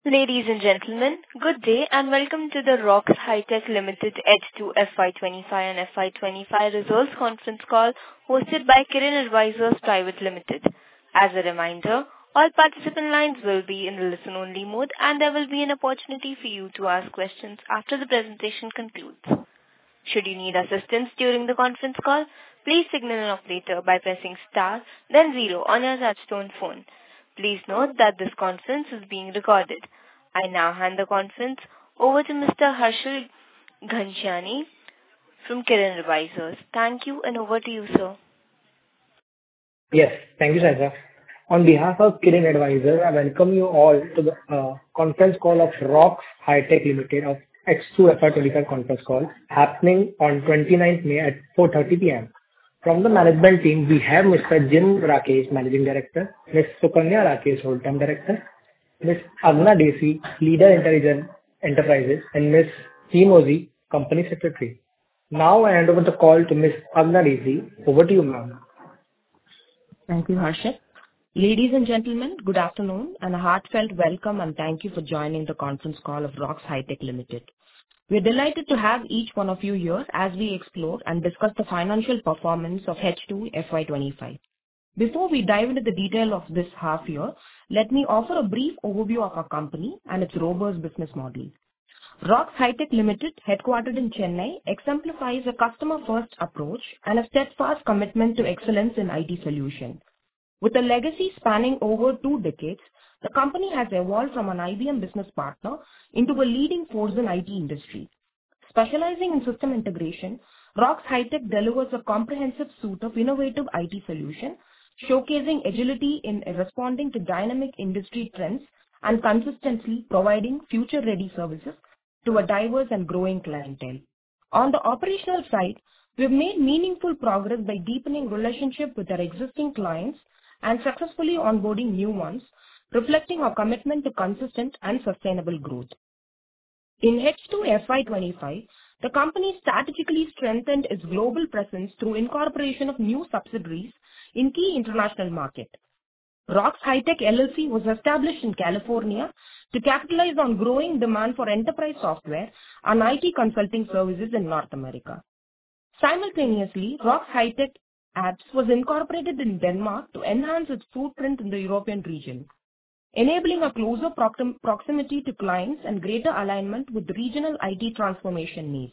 Ladies and gentlemen, good day and welcome to the ROX Hi-Tech Limited H2 FY25 and FY25 results conference call hosted by Kirin Advisors Private Limited. As a reminder, all participant lines will be in the listen-only mode and there will be an opportunity for you to ask questions after the presentation concludes. Should you need assistance during the conference call, please signal an operator by pressing star, then 0 on your touchtone phone. Please note that this conference is being recorded. I now hand the conference over to Mr. Harshal Ghanshyani from Kirin Advisors. Thank you and over to you, sir. Yes, thank you, Saisa. On behalf of Kirin Advisors, I welcome you all to the conference call of ROX Hi-Tech Limited of H2 FY25 conference call happening on 29th May at 4:30 p.m. From the management team, we have Mr. Jim Rakesh, Managing Director, Ms. Sukanya Rakesh, Whole-Time Director, Ms. Agna Desi, Leader Intelligent Enterprises, and Ms. Mozi, Company Secretary. Now I hand over the call to Ms. Agna Desi. Over to you, ma'am. Thank you, Harshit. Ladies and gentlemen, good afternoon and a heartfelt welcome and thank you for joining the conference call of ROX Hi-Tech Limited. We are delighted to have each one of you here as we explore and discuss the financial performance of H2 FY25. Before we dive into the detail of this half year, let me offer a brief overview of our company and its robust business model. ROX Hi-Tech Limited, headquartered in Chennai, exemplifies a customer-first approach and a steadfast commitment to excellence in IT solutions. With a legacy spanning over 2 decades, the company has evolved from an IBM business partner into a leading force in IT industry. Specializing in system integration, ROX Hi-Tech delivers a comprehensive suite of innovative IT solutions, showcasing agility in responding to dynamic industry trends and consistently providing future-ready services to a diverse and growing clientele. On the operational side, we have made meaningful progress by deepening relationships with our existing clients and successfully onboarding new ones, reflecting our commitment to consistent and sustainable growth. In H2 FY25, the company strategically strengthened its global presence through incorporation of new subsidiaries in key international markets. ROX Hi-Tech LLC was established in California to capitalize on growing demand for enterprise software and IT consulting services in North America. Simultaneously, ROX Hi-Tech Apps was incorporated in Denmark to enhance its footprint in the European region, enabling a closer proximity to clients and greater alignment with regional IT transformation needs.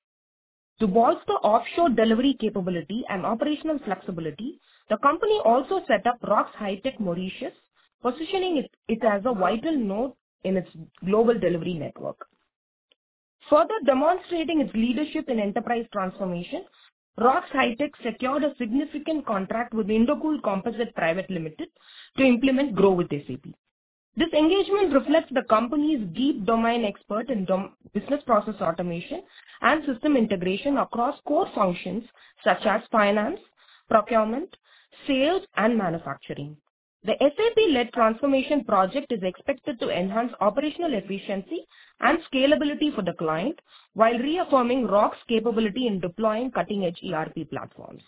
To bolster offshore delivery capability and operational flexibility, the company also set up ROX Hi-Tech Mauritius, positioning it as a vital node in its global delivery network. Further demonstrating its leadership in enterprise transformation, ROX Hi-Tech secured a significant contract with Indocool Composite Private Limited to implement Grow with SAP. This engagement reflects the company's deep domain expert in business process automation and system integration across core functions such as finance, procurement, sales, and manufacturing. The SAP-led transformation project is expected to enhance operational efficiency and scalability for the client while reaffirming ROX's capability in deploying cutting-edge ERP platforms.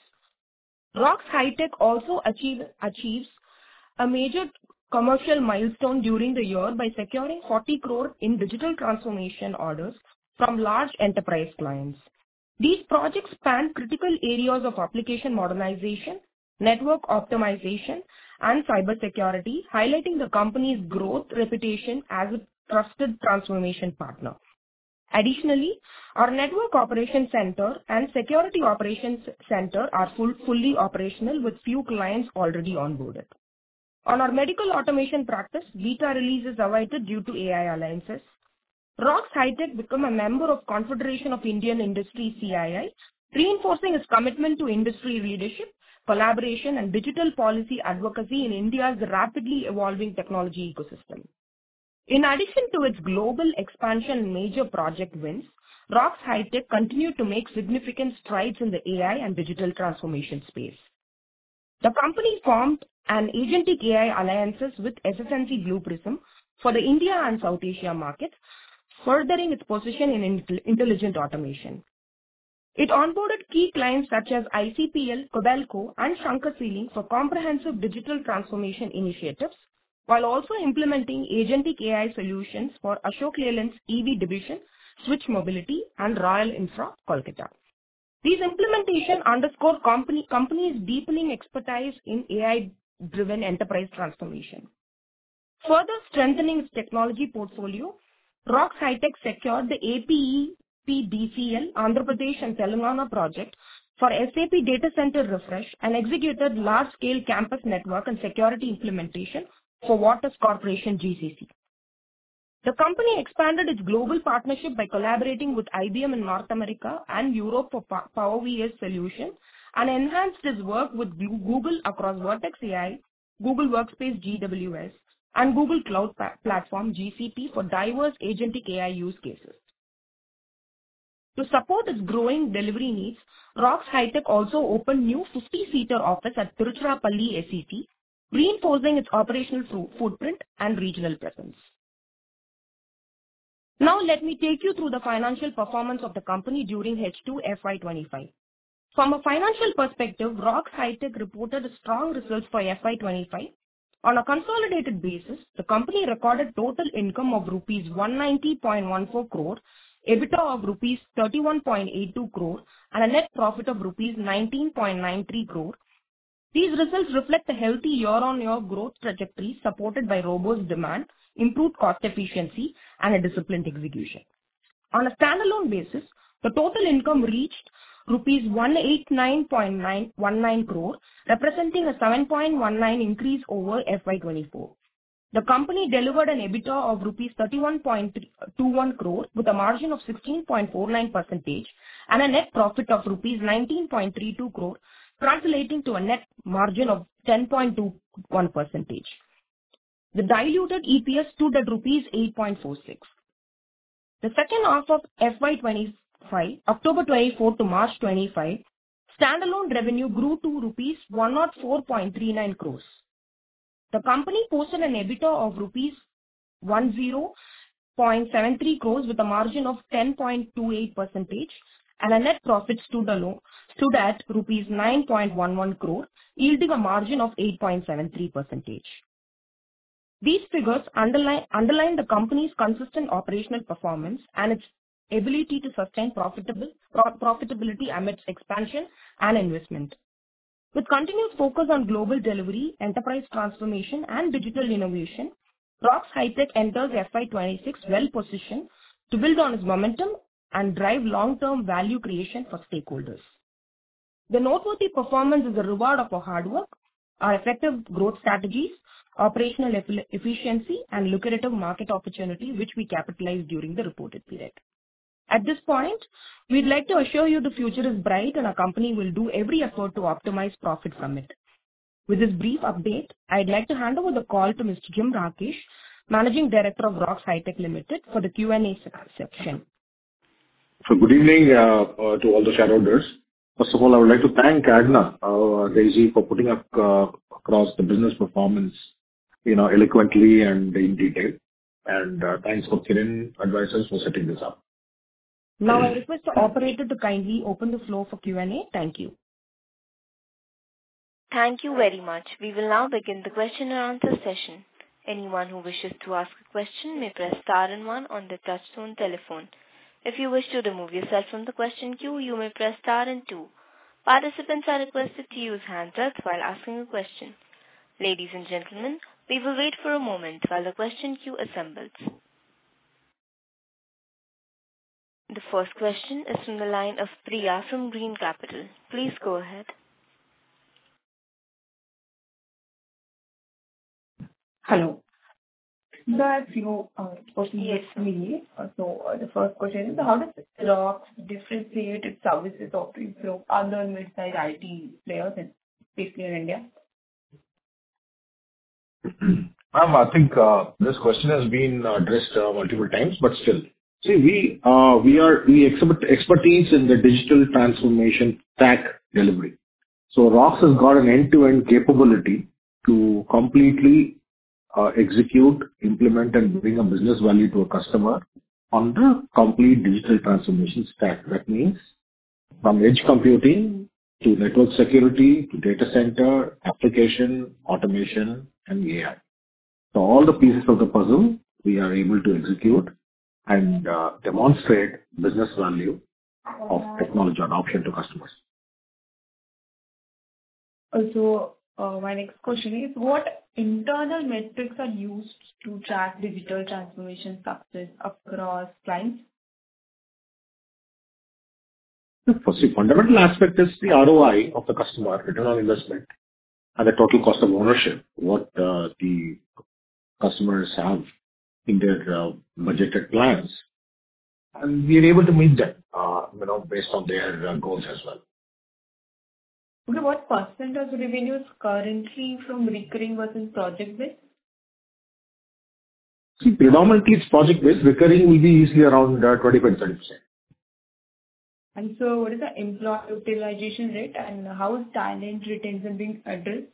ROX Hi-Tech also achieves a major commercial milestone during the year by securing 40 crore in digital transformation orders from large enterprise clients. These projects span critical areas of application modernization, network optimization, and cybersecurity, highlighting the company's growth reputation as a trusted transformation partner. Additionally, our Network Operations Center and Security Operations Center are fully operational with few clients already onboarded. On our medical automation practice, beta release is awaited due to AI alliances. ROX Hi-Tech became a member of Confederation of Indian Industry CII, reinforcing its commitment to industry leadership, collaboration, and digital policy advocacy in India's rapidly evolving technology ecosystem. In addition to its global expansion and major project wins, ROX Hi-Tech continued to make significant strides in the AI and digital transformation space. The company formed an agentic AI alliances with SS&C Blue Prism for the India and South Asia markets, furthering its position in intelligent automation. It onboarded key clients such as ICPL, Cobalco, and Shankar Sealing for comprehensive digital transformation initiatives, while also implementing agentic AI solutions for Ashok Leyland's EV division, Switch Mobility, and Royal Infra, Kolkata. These implementations underscore companies' deepening expertise in AI-driven enterprise transformation. Further strengthening its technology portfolio, ROX Hightech secured the APEPDCL, Andhra Pradesh and Telangana project for SAP data center refresh and executed large-scale campus network and security implementation for Waters Corporation GCC. The company expanded its global partnership by collaborating with IBM in North America and Europe for Power VS solutions and enhanced its work with Google across Vertex AI, Google Workspace GWS, and Google Cloud Platform GCP for diverse agentic AI use cases. To support its growing delivery needs, ROX Hightech also opened new 50-seater office at Tiruchirappalli SEZ, reinforcing its operational footprint and regional presence. Now let me take you through the financial performance of the company during H2 FY25. From a financial perspective, ROX Hightech reported strong results for FY25. On a consolidated basis, the company recorded total income of rupees 190.14 crore, EBITDA of rupees 31.82 crore, and a net profit of rupees 19.93 crore. These results reflect a healthy year-on-year growth trajectory supported by robust demand, improved cost efficiency, and a disciplined execution. On a standalone basis, the total income reached rupees 189.19 crore, representing a 7.19% increase over FY24. The company delivered an EBITDA of rupees 31.21 crore with a margin of 16.49% and a net profit of rupees 19.32 crore, translating to a net margin of 10.21%. The diluted EPS stood at rupees 8.46. The second half of FY25, October 24 to March 25, standalone revenue grew to rupees 104.39 crores. The company posted an EBITDA of rupees 10.73 crores with a margin of 10.28% and a net profit stood at rupees 9.11 crore, yielding a margin of 8.73%. These figures underline the company's consistent operational performance and its ability to sustain profitability amidst expansion and investment. With continuous focus on global delivery, enterprise transformation, and digital innovation, ROX Hightech enters FY26 well-positioned to build on its momentum and drive long-term value creation for stakeholders. The noteworthy performance is a reward of our hard work, our effective growth strategies, operational efficiency, and lucrative market opportunity which we capitalized during the reported period. At this point, we'd like to assure you the future is bright and our company will do every effort to optimize profit from it. With this brief update, I'd like to hand over the call to Mr. Jim Rakesh, Managing Director of ROX Hightech Limited, for the Q&A section. So good evening to all the shareholders. First of all, I would like to thank Adna, Daisy, for putting up across the business performance, eloquently and in detail. And thanks for Kirin Advisors for setting this up. Now I request the operator to kindly open the floor for Q&A. Thank you. Thank you very much. We will now begin the question and answer session. Anyone who wishes to ask a question may press star and one on the touchtone telephone. If you wish to remove yourself from the question queue, you may press star and two. Participants are requested to use handsets while asking a question. Ladies and gentlemen, we will wait for a moment while the question queue assembles. The first question is from the line of Priya from Green Capital. Please go ahead. Hello. There are a few questions with me. So the first question is, how does ROX differentiate its services offering from other mid-sized IT players, especially in India? I think this question has been addressed multiple times, but still. See, we exhibit expertise in the digital transformation stack delivery. So ROX has got an end-to-end capability to completely execute, implement, and bring a business value to a customer on the complete digital transformation stack. That means from edge computing to network security to data center, application, automation, and AI. So all the pieces of the puzzle we are able to execute and demonstrate business value of technology adoption to customers. Also, my next question is, what internal metrics are used to track digital transformation success across clients? The first fundamental aspect is the ROI of the customer, return on investment, and the total cost of ownership, what the customers have in their budgeted plans. And we are able to meet them, based on their goals as well. Okay, what percent of revenue is currently from recurring versus project-based? See, predominantly it's project-based. Recurring will be easily around 25-30%. And so what is the employee utilization rate and how is talent retention being addressed?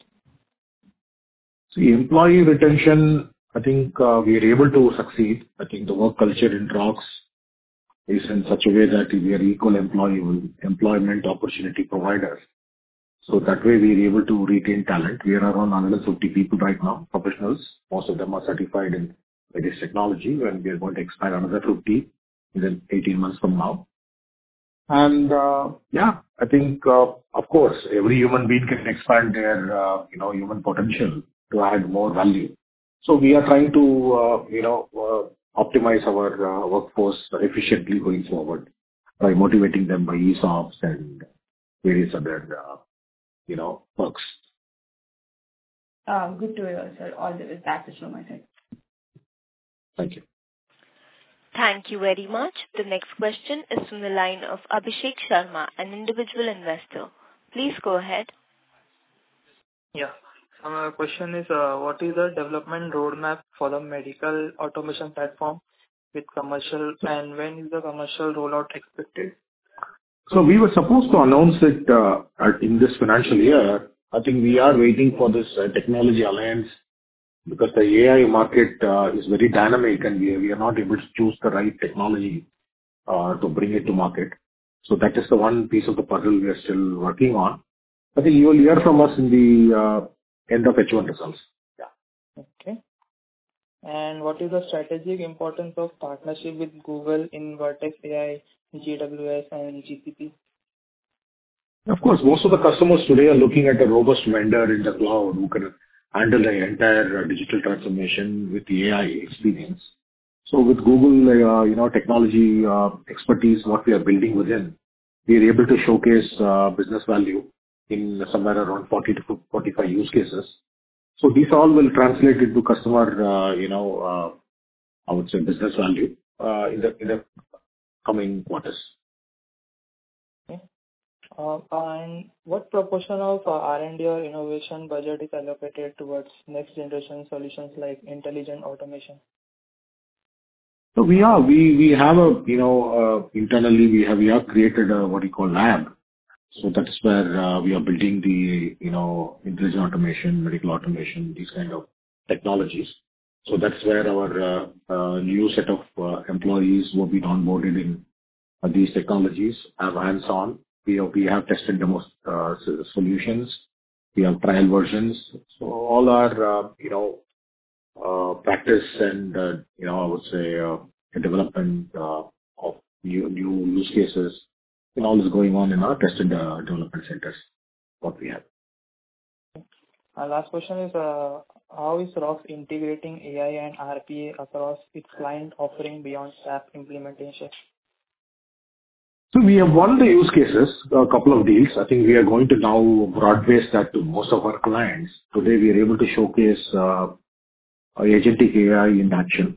See, employee retention, I think we are able to succeed. I think the work culture in ROCKS is in such a way that we are equal employment opportunity providers. So that way we are able to retain talent. We are around 150 people right now, professionals. Most of them are certified in various technology, and we are going to expand another 50 in the 18 months from now. And I think, of course, every human being can expand their, human potential to add more value. So we are trying to, optimize our workforce efficiently going forward by motivating them by ESOPs and various other, perks. Good to hear, sir. All the best. That's it from my side. Thank you. Thank you very much. The next question is from the line of Abhishek Sharma, an individual investor. Please go ahead. Yeah. So my question is, what is the development roadmap for the medical automation platform with commercial, and when is the commercial rollout expected? So we were supposed to announce it in this financial year. I think we are waiting for this technology alliance because the AI market is very dynamic and we are not able to choose the right technology to bring it to market. So that is the one piece of the puzzle we are still working on. I think you will hear from us in the end of H1 results. Yeah. Okay. And what is the strategic importance of partnership with Google in Vertex AI, GWS, and GCP? Of course, most of the customers today are looking at a robust vendor in the cloud who can handle the entire digital transformation with the AI experience. So with Google, technology expertise, what we are building within, we are able to showcase business value in somewhere around 40 to 45 use cases. So these all will translate into customer, I would say business value in the coming quarters. Okay. And what proportion of R&D or innovation budget is allocated towards next generation solutions like intelligent automation? So we have internally we have created what we call lab. So that's where we are building the intelligent automation, medical automation, these kind of technologies. So that's where our new set of employees who have been onboarded in these technologies have hands-on. We have tested demo solutions. We have trial versions. So all our practice and I would say development of new use cases and all is going on in our tested development centers. What we have. Our last question is, how is ROCKS integrating AI and RPA across its client offering beyond SAP implementation? So we have won the use cases, a couple of deals. I think we are going to now broad-base that to most of our clients. Today we are able to showcase agentic AI in action.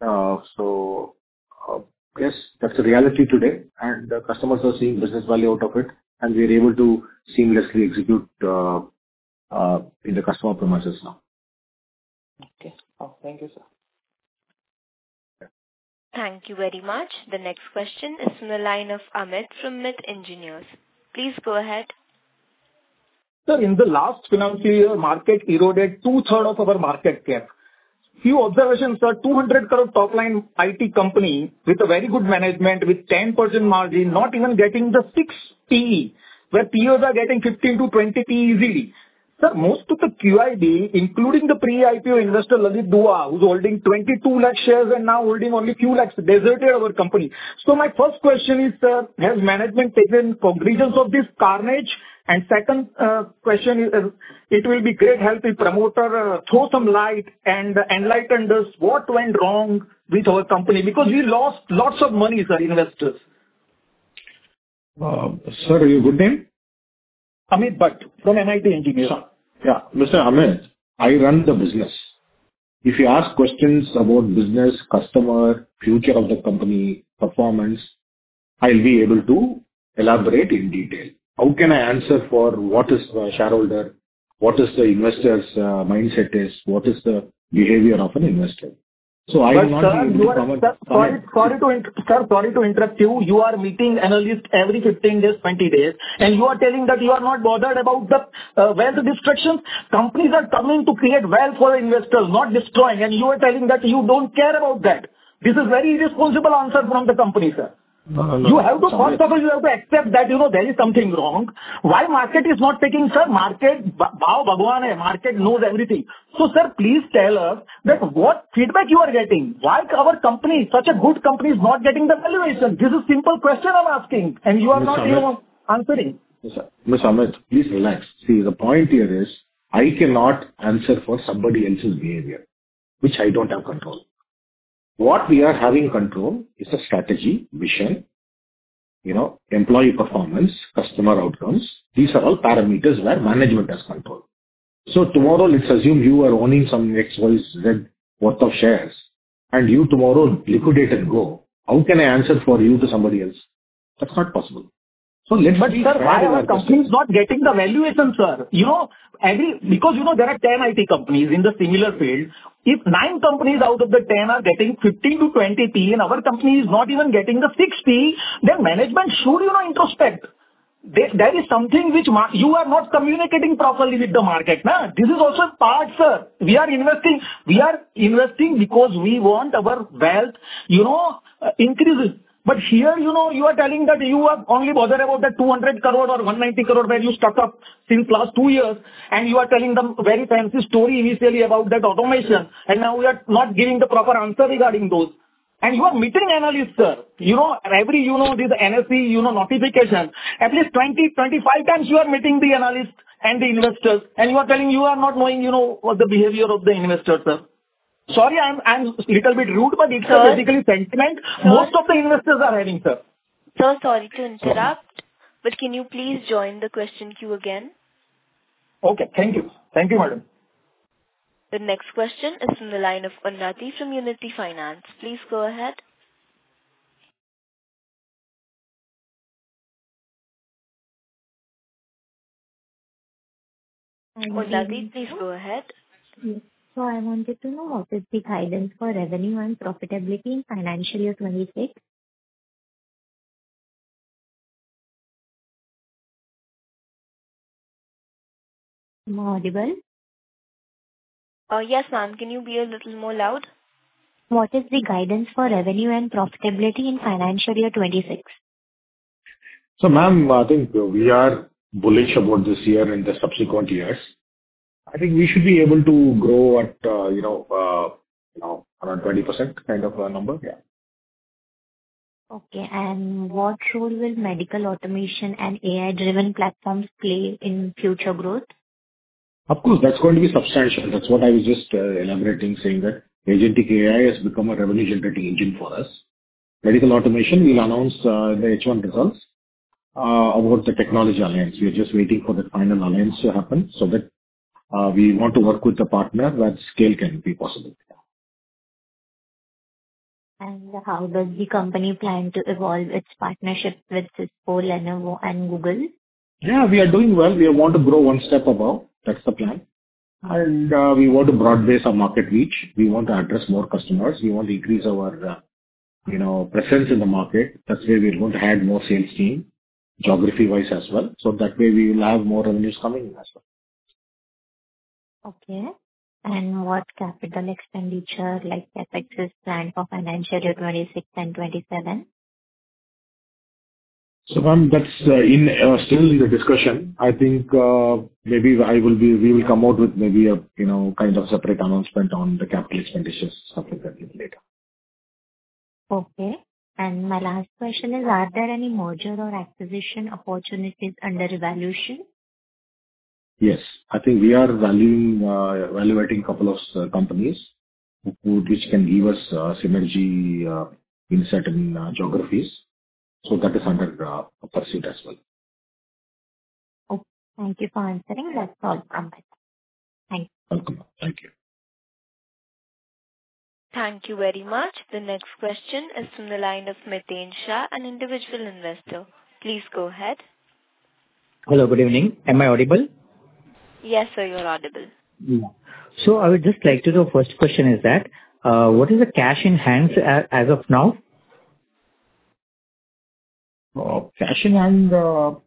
Yes, that's the reality today, and the customers are seeing business value out of it, and we are able to seamlessly execute in the customer premises now. Okay. Oh, thank you, sir. Thank you very much. The next question is from the line of Amit from Myth Engineers. Please go ahead. Sir, in the last financial year, market eroded 2/3 of our market cap. Few observations, sir. 200 crore top line IT company with a very good management with 10% margin, not even getting the 6 PE, where peers are getting 15 to 20 PE easily. Sir, most of the QIB, including the pre-IPO investor Lalit Dua, who's holding 22 lakh shares and now holding only few lakhs, deserted our company. So my first question is, sir, has management taken cognizance of this carnage? And second question is, it will be great help if promoter throw some light and enlighten us what went wrong with our company, because we lost lots of money, sir, investors. Sir, your good name? Amit Bhatt from MIT Engineers. Yeah, Mr. Amit, I run the business. If you ask questions about business, customer, future of the company, performance, I'll be able to elaborate in detail. How can I answer for what is the shareholder, what is the investor's mindset is, what is the behavior of an investor? So I will not be able to comment. Sorry to interrupt you. You are meeting analysts every 15 days, 20 days, and you are telling that you are not bothered about the wealth destruction. Companies are coming to create wealth for investors, not destroying, and you are telling that you don't care about that. This is very irresponsible answer from the company, sir. No. You have to, first of all, you have to accept that, there is something wrong. Why market is not taking, sir? Market, Bhao Bhagwan hai, market knows everything. So, sir, please tell us that what feedback you are getting. Why our company, such a good company, is not getting the valuation? This is simple question I'm asking, and you are not, answering. Ms. Amit, please relax. See, the point here is, I cannot answer for somebody else's behavior, which I don't have control. What we are having control is a strategy, vision, employee performance, customer outcomes. These are all parameters where management has control. So tomorrow, let's assume you are owning some XYZ worth of shares, and you tomorrow liquidate and go. How can I answer for you to somebody else? That's not possible. So let's But sir, why our company is not getting the valuation, sir? Because there are 10 IT companies in the similar field. If 9 companies out of the 10 are getting 15 to 20 P and our company is not even getting the 6 P, then management should, introspect. There is something which you are not communicating properly with the market. Nah? This is also part, sir. We are investing because we want our wealth, increases. But here, you are telling that you are only bothered about the 200 crore or 190 crore where you stuck up since last 2 years, and you are telling them very fancy story initially about that automation, and now we are not giving the proper answer regarding those. And you are meeting analysts, sir. Every, this NSE, notification, at least 20, 25 times you are meeting the analysts and the investors, and you are telling you are not knowing, what the behavior of the investors, sir. Sorry, I'm little bit rude, but it's basically sentiment most of the investors are having, sir. Sir, sorry to interrupt, but can you please join the question queue again? Okay, thank you. Thank you, madam. The next question is from the line of Unnati from Unity Finance. Please go ahead. Unnati, please go ahead. Yes. So I wanted to know what is the guidance for revenue and profitability in financial year 26? Am I audible? Yes, ma'am. Can you be a little more loud? What is the guidance for revenue and profitability in financial year 26? So, ma'am, I think we are bullish about this year and the subsequent years. I think we should be able to grow at, around 20% kind of a number. Yeah. Okay. And what role will medical automation and AI-driven platforms play in future growth? Of course, that's going to be substantial. That's what I was just elaborating, saying that agentic AI has become a revenue-generating engine for us. Medical automation, we'll announce the H1 results about the technology alliance. We are just waiting for the final alliance to happen so that we want to work with a partner where scale can be possible. And how does the company plan to evolve its partnership with Cisco, Lenovo, and Google? Yeah, we are doing well. We want to grow one step above. That's the plan. And we want to broad base our market reach. We want to address more customers. We want to increase our, presence in the market. That's where we're going to add more sales team, geography-wise as well. So that way we will have more revenues coming in as well. Okay. And what capital expenditure like CapEx is planned for financial year 26 and 27? So, ma'am, that's still in the discussion. I think maybe we will come out with maybe a kind of separate announcement on the capital expenditures, stuff like that later. Okay. And my last question is, are there any merger or acquisition opportunities under evaluation? Yes, I think we are evaluating a couple of companies which can give us synergy in certain geographies. So that is under pursuit as well. Okay. Thank you for answering. That's all from me. Thank you. Welcome. Thank you. Thank you very much. The next question is from the line of Miten Shah, an individual investor. Please go ahead. Hello, good evening. Am I audible? Yes, sir, you're audible. Yeah. So I would just like to know, first question is that, what is the cash in hand as of now? Cash in hand, so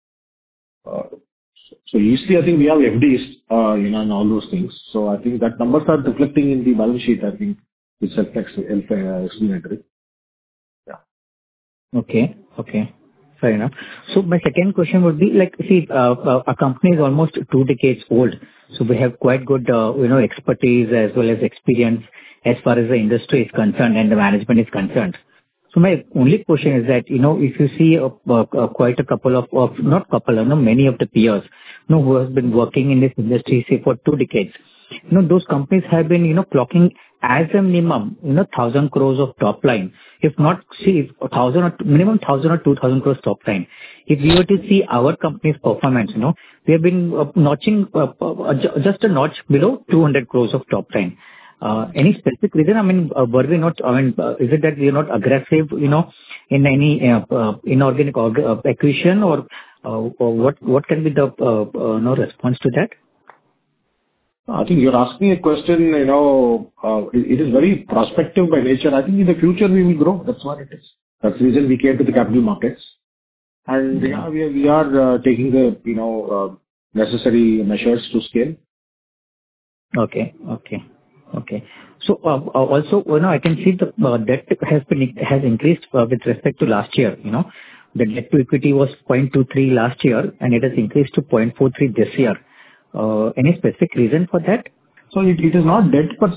usually I think we have FDs, and all those things. So I think that numbers are reflecting in the balance sheet, I think, which is explanatory. Yeah. Okay. Fair enough. So my second question would be like, see, our company is almost 2 decades old, so we have quite good, expertise as well as experience as far as the industry is concerned and the management is concerned. So my only question is that, if you see quite a couple of many of the peers, who has been working in this industry, say, for 2 decades, those companies have been, clocking as a minimum, 1,000 crores of top line. If not, see, 1,000 or minimum 1,000 or 2,000 crores top line. If we were to see our company's performance, we have been notching just a notch below 200 crores of top line. Any specific reason? I mean, were we not? I mean, is it that we are not aggressive, in any inorganic acquisition, or what can be the response to that? I think you're asking a question, it is very prospective by nature. I think in the future we will grow. That's what it is. That's the reason we came to the capital markets. And yeah, we are taking the, necessary measures to scale. Okay. So, also, I can see the debt has increased with respect to last year, The debt to equity was 0.23 last year, and it has increased to 0.43 this year. Any specific reason for that? So it is not debt per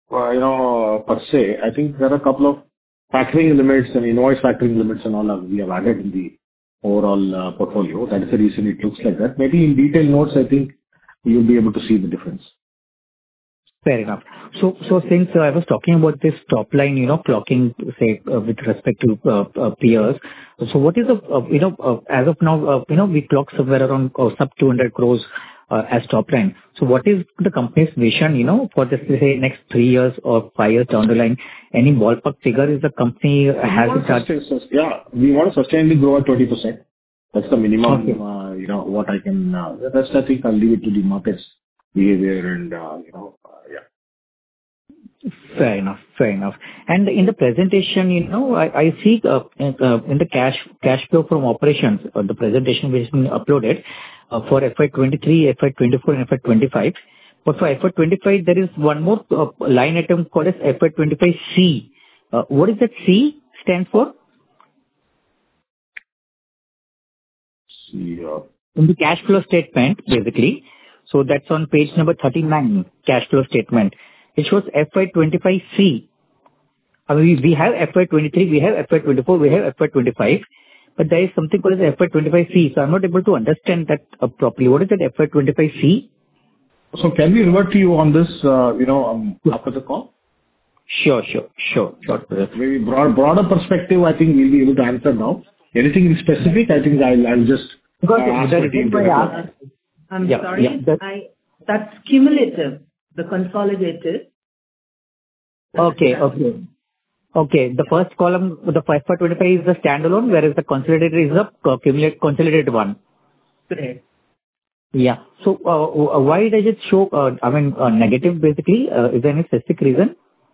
se. I think there are a couple of factoring limits and invoice factoring limits and all that we have added in the overall portfolio. That is the reason it looks like that. Maybe in detailed notes, I think you'll be able to see the difference. Fair enough. So since I was talking about this top line, clocking, say, with respect to peers, so what is the, as of now, we clock somewhere around sub 200 crores as top line. So what is the company's vision, for this, say, next 3 years or 5 years down the line? Any ballpark figure is the company has it started? Yeah, we want to sustainably grow at 20%. That's the minimum, Okay. What I can, that's, I think I'll leave it to the market's behavior and, yeah. Fair enough. And in the presentation, I see in the cash flow from operations, the presentation which has been uploaded for FY23, FY24, and FY25. But for FY25, there is one more line item called as FY25C. What is that C stand for? C. In the cash flow statement, basically. So that's on page number 39, cash flow statement. It shows FY25C. I mean, we have FY23, we have FY24, we have FY25, but there is something called as FY25C. So I'm not able to understand that properly. What is that FY25C? So can we revert to you on this, after the call? Sure. Maybe broader perspective, I think we'll be able to answer now. Anything in specific, I think I'll just ask the team to report. I'm sorry. That's cumulative, the consolidated. Okay. The first column, the FY25 is the standalone, whereas the consolidated is the consolidated one. Correct. Yeah. So, why does it show, negative basically? Is there any specific reason?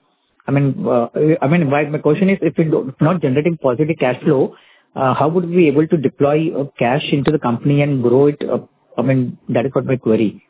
Why my question is, if it's not generating positive cash flow, how would we be able to deploy cash into the company and grow it? That is what my query.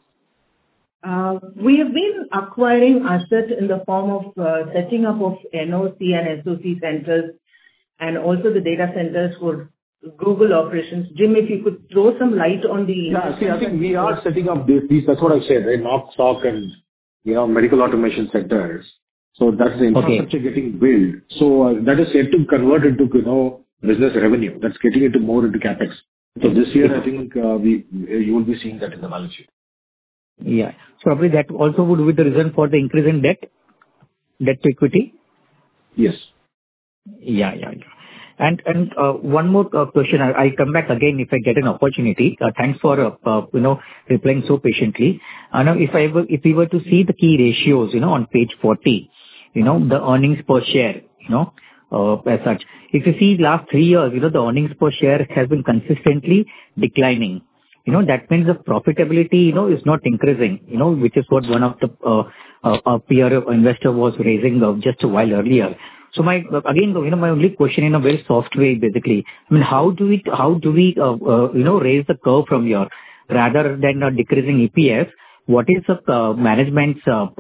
We have been acquiring assets in the form of setting up of NOC and SOC centers, and also the data centers for Google operations. Jim, if you could throw some light on the... Yeah, see, I think we are setting up these, that's what I said, right? Knock, stock and, medical automation centers. So that's the infrastructure getting built. So that is yet to convert into, business revenue. That's getting into more into CapEx. So this year, I think, you will be seeing that in the balance sheet. Yeah. So probably that also would be the reason for the increase in debt to equity? Yes. Yeah. And one more question. I'll come back again if I get an opportunity. Thanks for replying so patiently. Now, if we were to see the key ratios, on page 40, the earnings per share, as such. If you see last 3 years, the earnings per share has been consistently declining. That means the profitability, is not increasing, which is what one of the peer investor was raising just a while earlier. So my only question in a very soft way, basically, I mean, how do we raise the curve from here rather than decreasing EPS? What is the management's,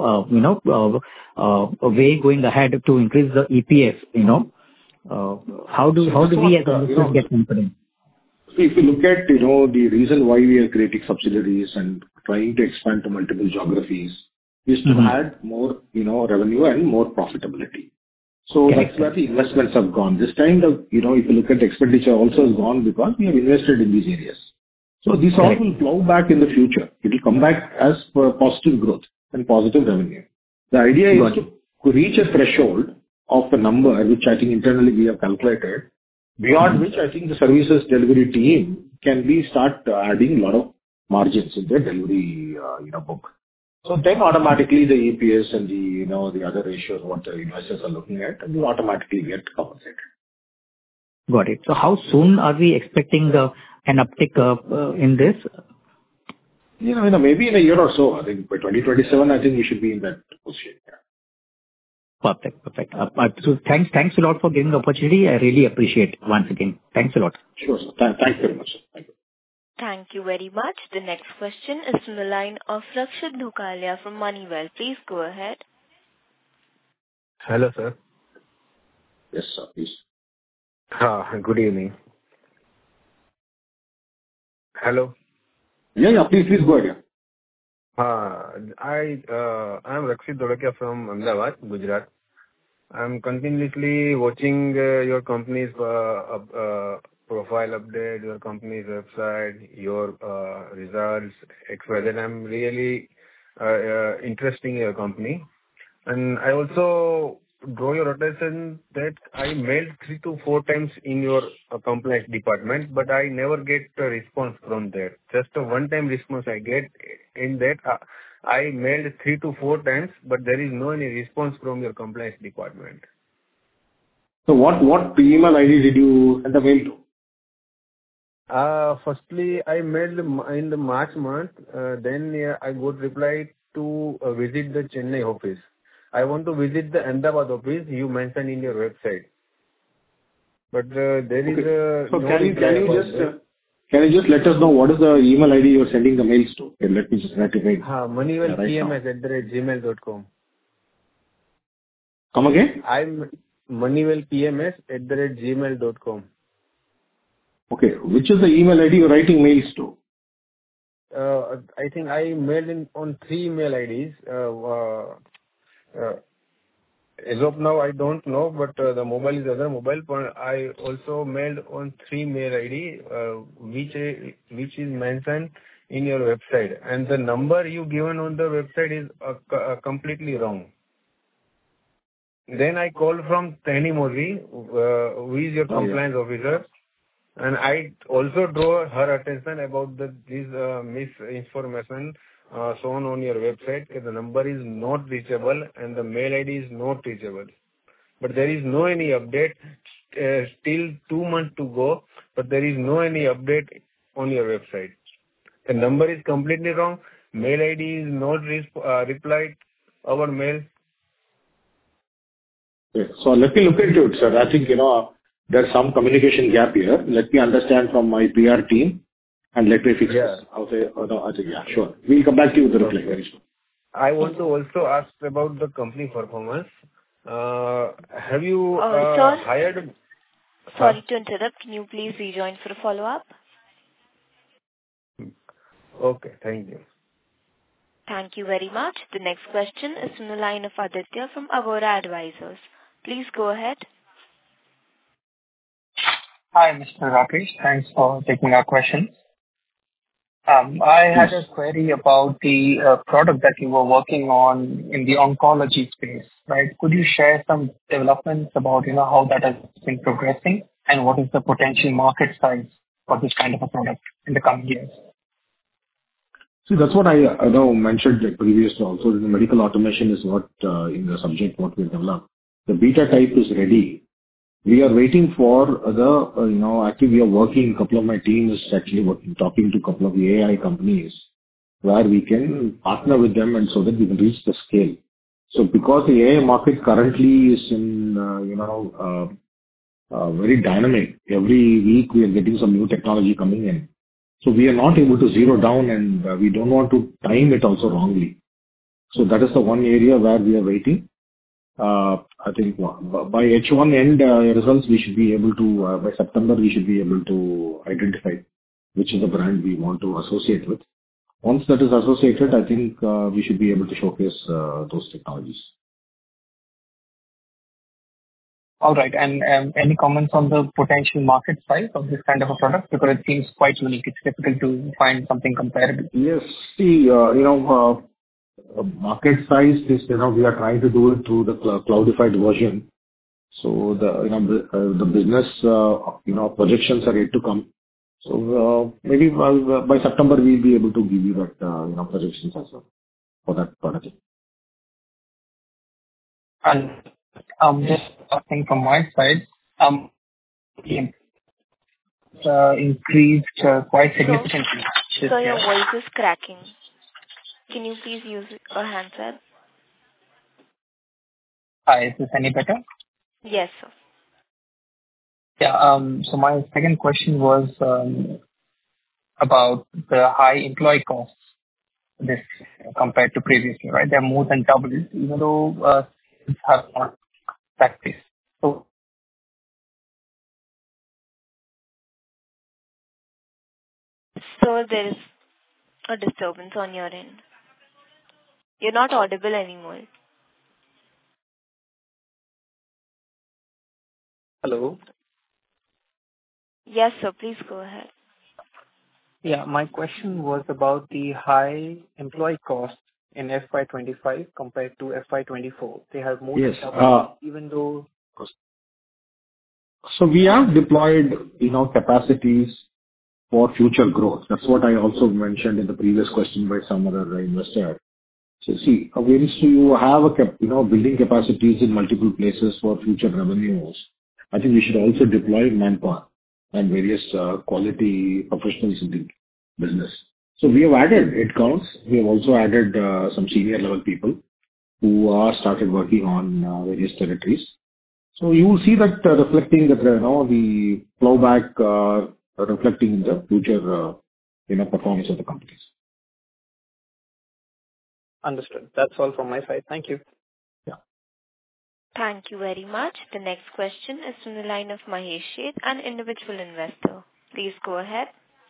way going ahead to increase the EPS, how do we as investors get confident? If you look at, the reason why we are creating subsidiaries and trying to expand to multiple geographies is to add more, revenue and more profitability. So that's where the investments have gone. This time, if you look at expenditure also has gone because we have invested in these areas. So these all will plow back in the future. It will come back as positive growth and positive revenue. The idea is to reach a threshold of a number, which I think internally we have calculated, beyond which I think the services delivery team can start adding a lot of margins in their delivery, book. So then automatically the EPS and the other ratios, what the investors are looking at, will automatically get compensated. Got it. So how soon are we expecting an uptick in this? Maybe in a year or so. I think by 2027, I think we should be in that position. Yeah. Perfect. So thanks a lot for giving the opportunity. I really appreciate it once again. Thanks a lot. Sure, sir. Thanks very much, sir. Thank you. Thank you very much. The next question is from the line of Rakshit Dhukalia from Moneywell. Please go ahead. Hello, sir. Yes, sir. Please. Good evening. Hello. Yeah. Please go ahead. I'm Rakshit Dhukalia from Ahmedabad, Gujarat. I'm continuously watching your company's profile update, your company's website, your results, etc. I'm really interested in your company. And I also draw your attention that I mailed 3 to 4 times in your compliance department, but I never get a response from there. Just a one-time response I get in that I mailed 3 to 4 times, but there is no any response from your compliance department. So what email ID did you send the mail to? Firstly, I mailed in the March month. Then I got reply to visit the Chennai office. I want to visit the Ahmedabad office you mentioned in your website. But there is a... So can you just let us know what is the email ID you are sending the mails to? Okay, let me just write it right. moneywellpms@gmail.com. Come again? I'm moneywellpms@gmail.com. Okay, which is the email ID you're writing mails to? I think I mailed on 3 email IDs. As of now, I don't know, but the mobile is other mobile. But I also mailed on 3 mail ID, which is mentioned in your website. And the number you given on the website is completely wrong. Then I called from Tani Modi, who is your compliance officer. And I also draw her attention about this misinformation shown on your website. The number is not reachable and the mail ID is not reachable. But there is no any update. Still 2 months to go, but there is no any update on your website. The number is completely wrong. Mail ID is not replied our mail. Okay. So let me look into it, sir. I think, there's some communication gap here. Let me understand from my PR team and let me fix this. Yeah, sure. We'll come back to you with the reply very soon. I want to also ask about the company performance. Have you hired... Sorry to interrupt. Can you please rejoin for a follow-up? Okay, thank you. Thank you very much. The next question is from the line of Aditya from Agora Advisors. Please go ahead. Hi, Mr. Rakesh. Thanks for taking our questions. I had a query about the product that you were working on in the oncology space, right? Could you share some developments about, how that has been progressing and what is the potential market size for this kind of a product in the coming years? See, that's what I mentioned previously also. The medical automation is what in the subject what we developed. The beta type is ready. We are waiting for actually we are working, a couple of my team is actually working, talking to a couple of the AI companies where we can partner with them and so that we can reach the scale. So because the AI market currently is in, very dynamic. Every week we are getting some new technology coming in. So we are not able to zero down and we don't want to time it also wrongly. So that is the one area where we are waiting. I think by H1 end results, we should be able to, by September, we should be able to identify which is the brand we want to associate with. Once that is associated, I think we should be able to showcase those technologies. All right. And any comments on the potential market size of this kind of a product? Because it seems quite unique. It's difficult to find something comparable. Yes. See, market size is, we are trying to do it through the cloudified version. So the business, projections are yet to come. So maybe by September we'll be able to give you that projections as well for that product. And just a thing from my side, increased quite significantly. So your voice is cracking. Can you please use a handset? Hi, is this any better? Yes, sir. Yeah. So my second question was about the high employee costs this compared to previously, right? They're more than doubled, even though have not practiced. So there is a disturbance on your end. You're not audible anymore. hello. Yes, sir. Please go ahead. Yeah, my question was about the high employee costs in FY25 compared to FY24. They have more than doubled, even though. So we have deployed, capacities for future growth. That's what I also mentioned in the previous question by some other investor. So see, when you have building capacities in multiple places for future revenues, I think we should also deploy manpower and various quality professionals in the business. So we have added headcounts. We have also added some senior level people who are started working on various territories. So you will see that reflecting that the plowback reflecting in the future performance of the companies. Understood. That's all from my side. Thank you. Yeah. Thank you very much. The next question is from the line of Mahesh Sheth, an individual investor. Please go ahead.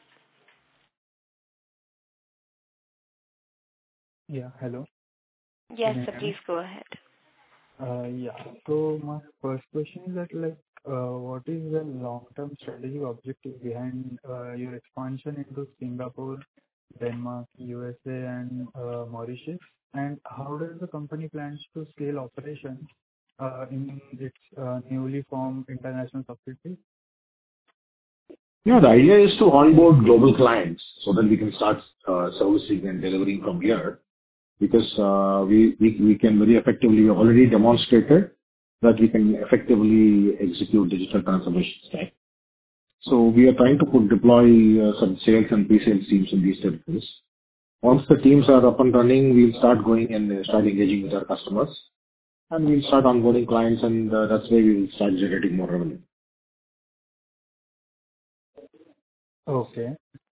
Yeah, hello. Yes, sir, please go ahead. Yeah. So my first question is that, what is the long-term strategic objective behind your expansion into Singapore, Denmark, USA, and Mauritius? And how does the company plans to scale operations in its newly formed international subsidiary? Yeah, the idea is to onboard global clients so that we can start servicing and delivering from here. Because we can very effectively already demonstrated that we can effectively execute digital transformations, right? So we are trying to deploy some sales and pre-sales teams in these territories. Once the teams are up and running, we'll start going and start engaging with our customers, and we'll start onboarding clients, and that's where we will start generating more revenue. Okay.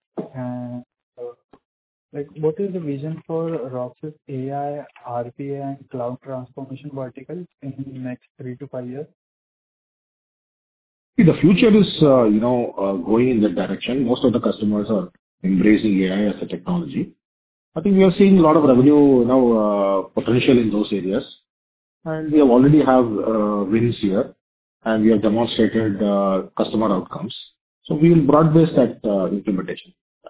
What is the vision for Rox's AI, RPA, and cloud transformation verticals in the next 3 to 5 years? See, the future is, going in that direction. Most of the customers are embracing AI as a technology. I think we are seeing a lot of revenue, potential in those areas, and we have already have wins here, and we have demonstrated customer outcomes. So we will broad-base that implementation.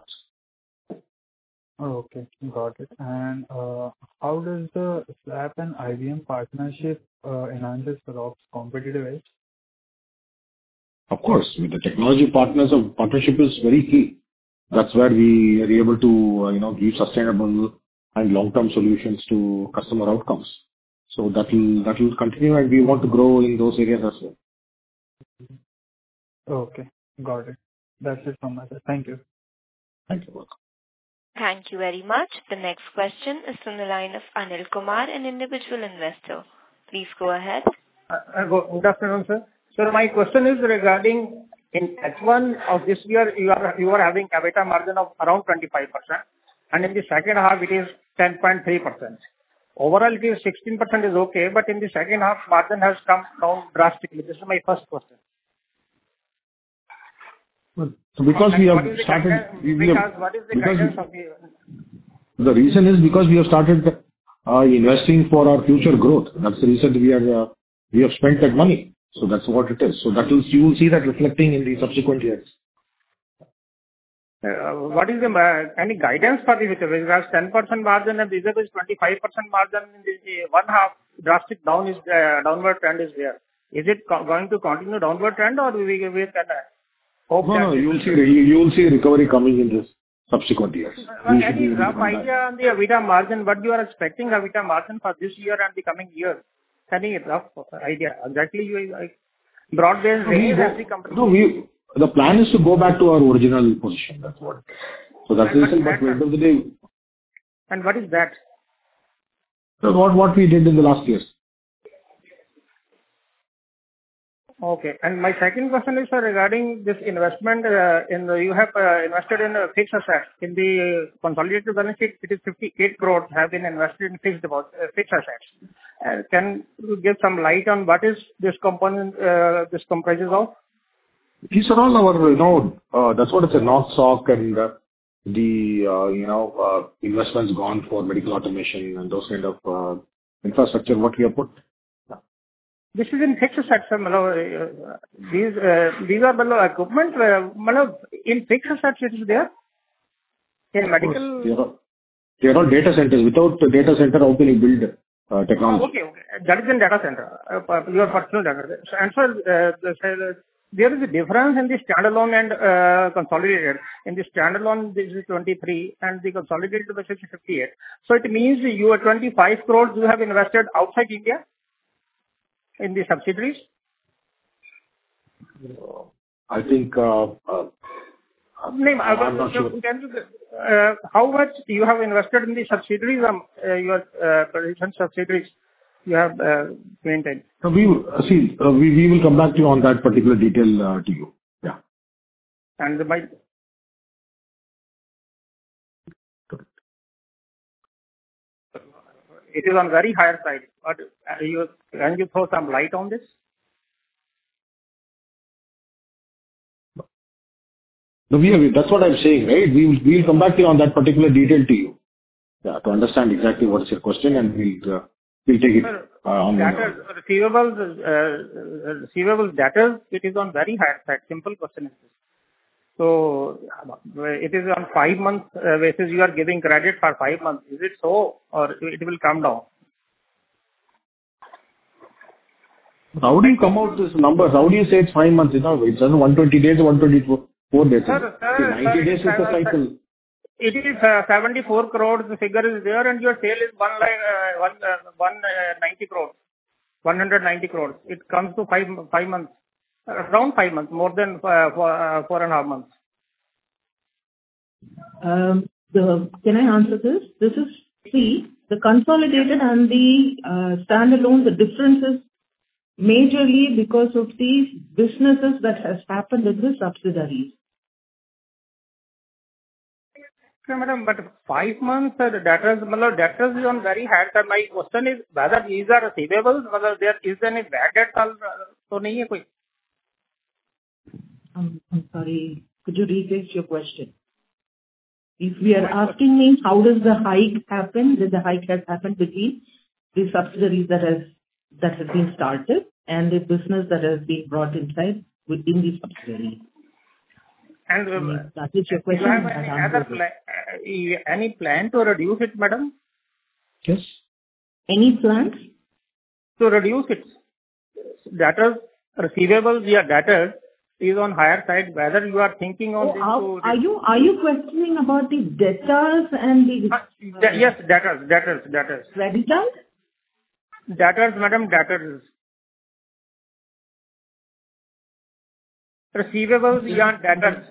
Oh, okay. Got it. And how does the SAP and IBM partnership enhances ROC's competitive edge? Of course, with the technology partnership is very key. That's where we are able to, give sustainable and long-term solutions to customer outcomes. So that will continue, and we want to grow in those areas as well. Okay. Got it. That's it from my side. Thank you. Thank you. Thank you very much. The next question is from the line of Anil Kumar, an individual investor. Please go ahead. Good afternoon, sir. So my question is regarding in H1 of this year, you are having EBITDA margin of around 25%, and in the second half it is 10.3%. Overall, it is 16% is okay, but in the second half, margin has come down drastically. This is my first question. So because we have started, what is the guidance of the reason is because we have started investing for our future growth. That's the reason we have spent that money. So that's what it is. So you will see that reflecting in the subsequent years. What is any guidance for the future? Because 10% margin and this is 25% margin in the one half, drastic downward trend is there. Is it going to continue downward trend, or we can hope that? No, you will see recovery coming in this subsequent years. Any rough idea on the EBITDA margin? What you are expecting EBITDA margin for this year and the coming years? Any rough idea? Exactly, broad-based range as the company. No, the plan is to go back to our original position. That's what. So that's the reason. But at the end of the day. And what is that? So what we did in the last years. Okay. And my second question is, sir, regarding this investment you have invested in fixed assets. In the consolidated balance sheet, it is 58 crores have been invested in fixed assets. Can you give some light on what is this component, this comprises of? These are all our, that's what it's a North SOC and investments gone for medical automation and those kind of infrastructure what we have put. This is in fixed assets, these are below equipment. In fixed assets it is there? In medical? They are all data centers. Without the data center, how can you build technology? Okay. That is in data center, your personal data. And so, there is a difference in the standalone and consolidated. In the standalone, this is 23, and the consolidated basis is 58. So it means you are 25 crores you have invested outside India in the subsidiaries? I think I'm not sure. How much you have invested in the subsidiaries, your recent subsidiaries you have maintained? So we will come back to you on that particular detail to you. Yeah. And it is on very higher side. But can you throw some light on this? No, that's what I'm saying, right? We will come back to you on that particular detail to you. Yeah, to understand exactly what is your question, and we'll take it on receivables debtors, it is on very higher side. Simple question is this. So it is on 5 months basis you are giving credit for 5 months. Is it so, or it will come down? How do you come out with this numbers? How do you say it's 5 months? It's 120 days or 124 days. 90 days is the cycle. It is 74 crores. The figure is there, and your sale is 190 crores. 190 crores. It comes to 5 months. Around 5 months, more than 4.5 months. Can I answer this? This is the consolidated and the standalone. The difference is majorly because of the businesses that has happened in the subsidiaries. Okay, madam, but 5 months the debtors is on very high side. My question is whether these are receivables, whether there is any bad debt so nahi hai koi. I'm sorry. Could you rephrase your question? If we are asking me how does the hike happen, then the hike has happened between the subsidiaries that has been started and the business that has been brought inside within the subsidiary. And If that is your do you question, have that any plan to reduce it, madam? Yes. any plans? To reduce it. Debtors, receivables, yeah, debtors is on higher side. Whether you are thinking on this to... Are you questioning about the debtors and the... yes, debtors. Creditors? Debtors, madam, debtors. Receivables, yeah, debtors.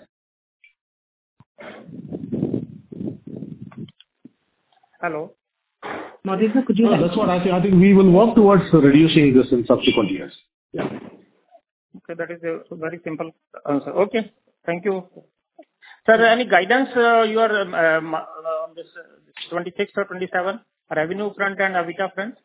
Hello? Maureen, could you... That's what I think. I think we will work towards reducing this in subsequent years. Yeah. Okay, that is a very simple answer. Okay, thank you. Sir, any guidance you are on this 26 or 27 revenue front and EBITDA front?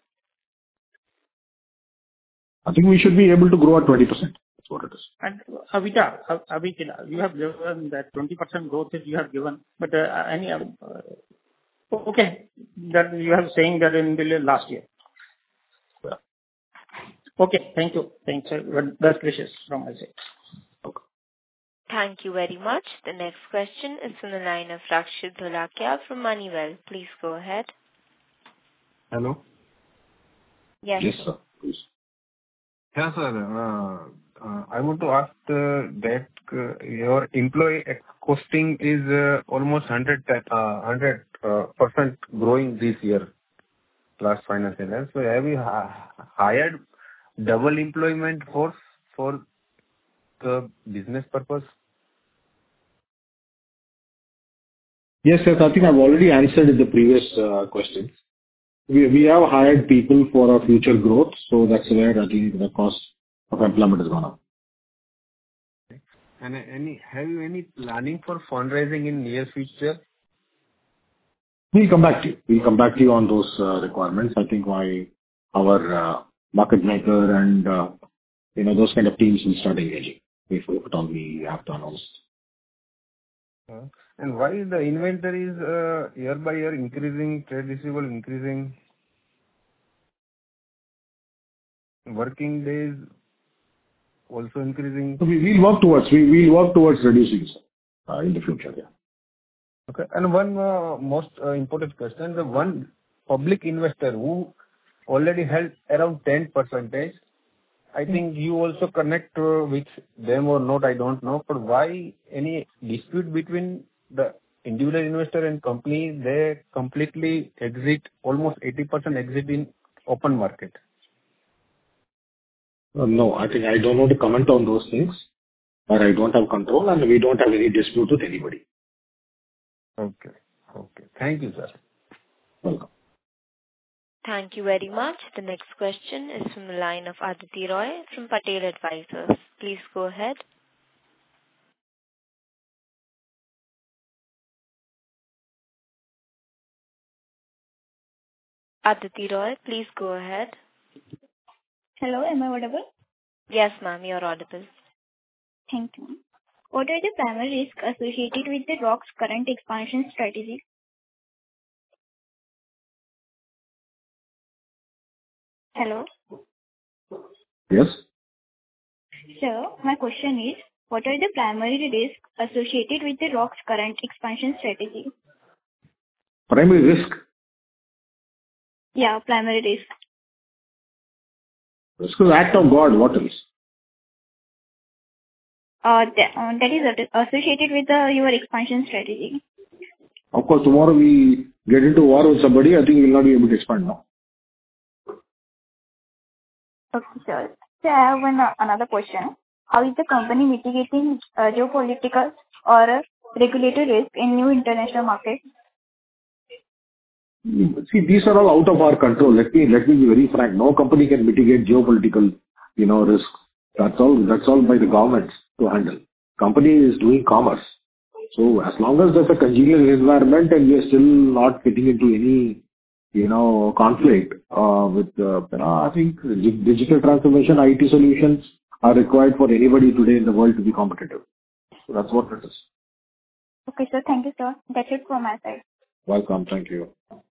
I think we should be able to grow at 20%. That's what it is. And EBITDA, you have given that 20% growth is you have given, but any okay, that you have saying that in the last year. Yeah. Okay, thank you. Thanks, sir. Best wishes from my side. Okay. Thank you very much. The next question is from the line of Rakshit Dholakia from Moneywell. Please go ahead. Hello? Yes. Yes, sir. Please. Yeah, sir. I want to ask that your employee costing is almost 100% growing this year, last financial year. So have you hired double employment force for the business purpose? Yes, sir. I think I've already answered in the previous questions. We have hired people for our future growth, so that's where I think the cost of employment has gone up. And have you any planning for fundraising in near future? We'll come back to you. We'll come back to you on those requirements. I think our market maker and those kind of teams will start engaging if at all we have to announce. And why the inventory is year by year increasing, trade receivable increasing, working days also increasing? So we'll work towards reducing in the future. Yeah. Okay. And one most important question: the one public investor who already held around 10%. I think you also connect with them or not, I don't know. But why any dispute between the individual investor and company? They completely exit, almost 80% exit in open market. No, I think I don't want to comment on those things. But I don't have control and we don't have any dispute with anybody. Okay. Thank you, sir. Welcome. Thank you very much. The next question is from the line of Aditi Roy from Patel Advisors. Please go ahead. Aditi Roy, please go ahead. Hello, am I audible? Yes, ma'am, you're audible. Thank you. What are the primary risks associated with the ROCK's current expansion strategy? Hello? Yes? Sir, my question is, what are the primary risks associated with the ROCK's current expansion strategy? Primary risk? Yeah, primary risk. Risk is act of God. What else? That is associated with your expansion strategy. Of course, tomorrow we get into war with somebody, I think we will not be able to expand now. Okay, sure. So I have another question. How is the company mitigating geopolitical or regulatory risk in new international markets? See, these are all out of our control. Let me be very frank. No company can mitigate geopolitical, risk. That's all by the governments to handle. Company is doing commerce. So as long as there's a congenial environment and we are still not getting into any, conflict with, I think digital transformation, IT solutions, are required for anybody today in the world to be competitive. So that's what it is. Okay, sir. Thank you, sir. That's it from my side. Welcome. Thank you.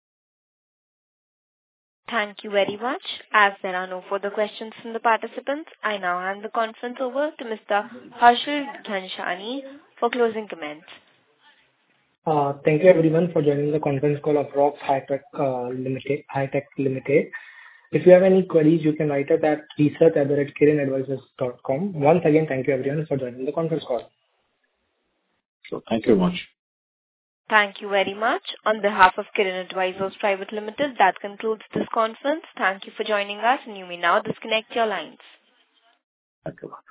Thank you very much. As there are no further questions from the participants, I now hand the conference over to Mr. Harshal Dhanshani for closing comments. Thank you everyone for joining the conference call of ROXX Hi-Tech Limited. If you have any queries, you can write us at research@kirinadvisors.com. Once again, thank you everyone for joining the conference call. So thank you very much. Thank you very much. On behalf of Kirin Advisors Private Limited, that concludes this conference. Thank you for joining us, and you may now disconnect your lines. Thank you.